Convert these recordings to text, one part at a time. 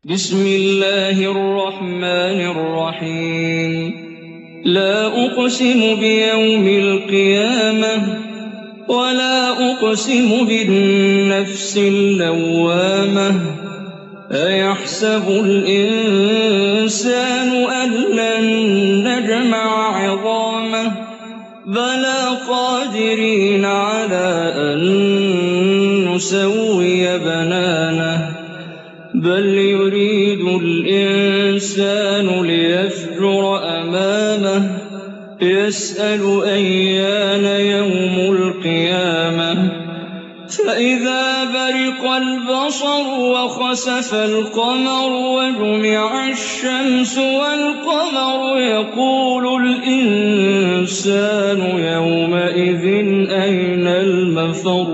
بسم الله الرحمن الرحيم لا أقسم بيوم القيامة ولا أقسم بالنفس اللوامة أيحسب الإنسان أن لن نجمع عظامه بلى قادرين على أن نسوي بنانه بل يريد الإنسان ليفجر أمامه يسأل أيان يوم القيامة فإذا برق البصر وخسف القمر وجمع الشمس والقمر يقول الإنسان يومئذ أين المفر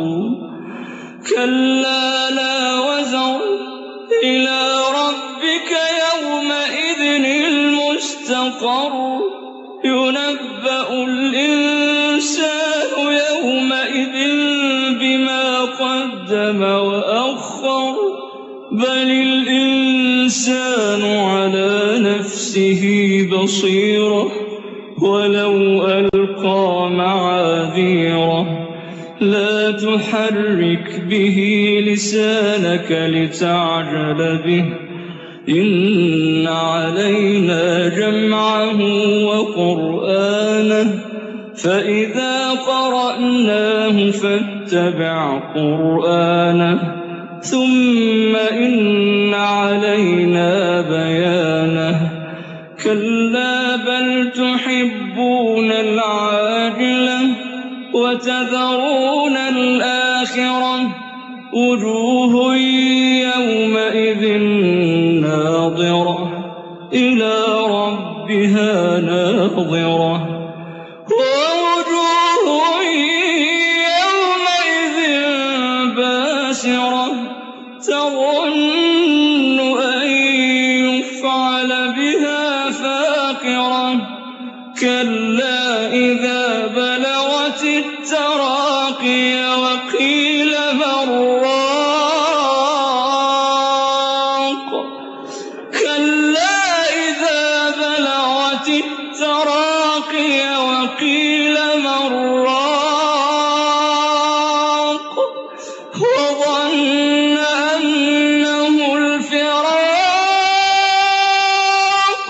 كلا لا وزر إلى ربك يومئذ المستقر ينبأ الإنسان يومئذ بما قدم وأخر بل الإنسان على نفسه بصيرة ولو ألقى معاذيره لا تحرك به لسانك لتعجل به إن علينا جمعه وقرآنه فإذا قرأناه فاتبع قرآنه ثم إن علينا بيانه كلا بل تحبون العاجلة وتذرون الآخرة وجوه يومئذ ناظرة إلى ربها ناظرة ووجوه يومئذ باسرة تظن أن يفعل بها فاقرة كلا إذا بلغت التراقي وقيل من راق كلا إذا بلغت التراقي وقيل من راق وظن أنه الفراق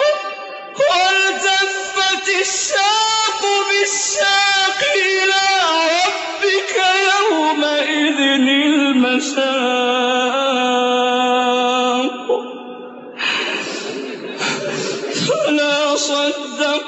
والتفت الساق بالساق إلى ربك يومئذ المساق فلا صدق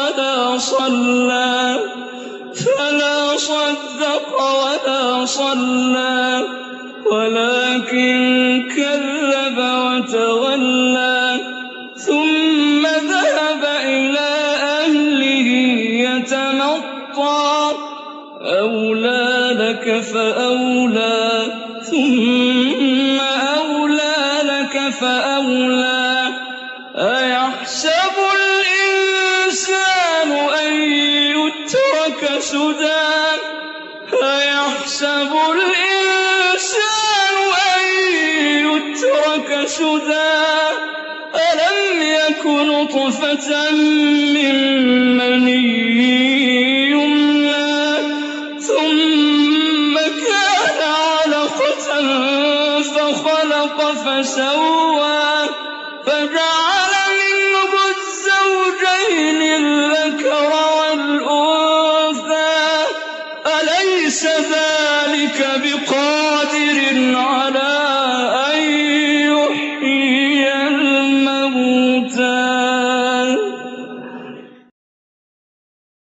ولا صلى ولكن كذب وتولى ثم ذهب إلى أهله يتمطى أولى لك فأولى ثم أولى لك فأولى أيحسب الإنسان أن يترك سدى أيحسب الإنسان أن يترك سدى ألم يك نطفة من مني يمنى ثم كان علقة فخلق فسوى فجعل